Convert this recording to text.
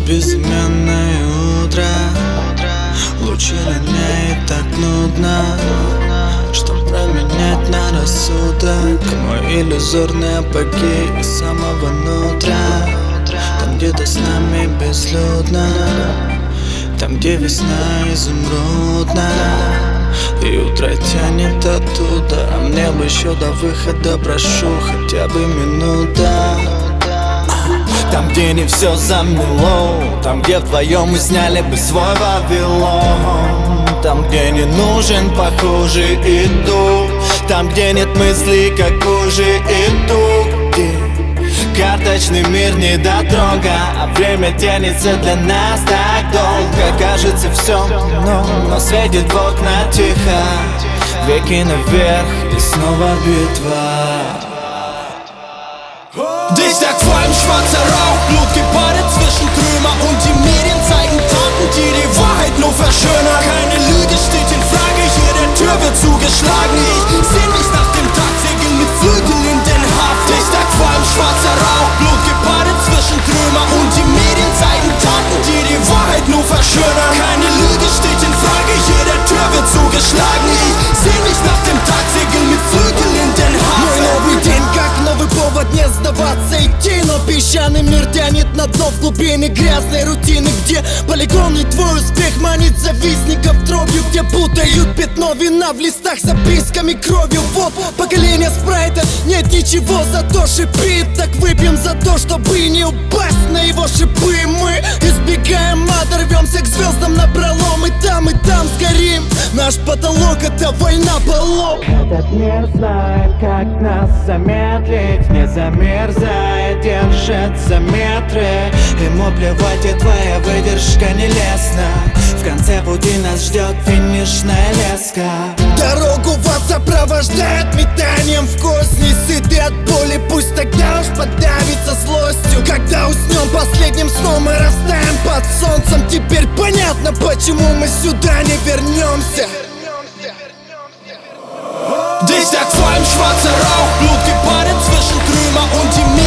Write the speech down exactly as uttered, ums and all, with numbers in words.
Безыменное утро, лучи дня и так нудно, что променять на рассудок мой иллюзорный апогей из самого нутра. Там где-то с нами безлюдно, там где весна изумрудна, и утро тянет оттуда. А мне бы еще до выхода, прошу, хотя бы минута. Там, где не все замело, там, где вдвоем мы сняли бы свой Вавилон. Там, где не нужен похожий иду, там, где нет мыслей, как хуже иду, где карточный мир не дотрога, а время тянется для нас так долго. Кажется все, но, но светит в окна тихо, веки наверх и снова битва. Dich jagt vor allem schwarzer Rauch, Blut gebadet zwischen Trümmer, und die Medien zeigen Taten, die die Wahrheit nur verschönern. Keine Lüge steht in Frage, hier der Tür wird zugeschlagen. Ich seh mich nach dem Tag segeln mit Flügeln in den Hafen. Dich jagt vor allem schwarzer Rauch, Blut gebadet zwischen Trümmer, und die Medien zeigen Taten, die die Wahrheit nur verschönern. Keine Lüge steht in Frage, hier der Tür wird zugeschlagen. Ich seh mich nach dem Tag segeln mit Flügeln in den Hafen. Мой новый день как новый повод не сдаваться, идти, но песчаный мир тянет на дно в глубине грязной рутины, где полигонный твой успех манит завистников дробью, где путают пятно вина в листах с записками кровью. Вот поколение спрайта, нет ничего, зато шипит. Так выпьем за то, чтобы не упасть на его шипы. Мы избегаем ада, рвемся к звездам напролом, и там, и там сгорим. Наш потолок — это война полов. Этот мир знает, как нас замедлить, не замерзает, держится метры. Ему плевать, и твоя выдержка нелестна. В конце пути нас ждет финишная леска. Дорогу вас сопровождает метанием в кость. Не сытый от боли, пусть тогда уж подавится злостью. Когда уснем последним сном, мы растаем под солнцем. Теперь понятно, почему мы сюда не вернемся. Dich jagt vor allem schwarzer Rauch, Blut gebadet zwischen Trümmer, und die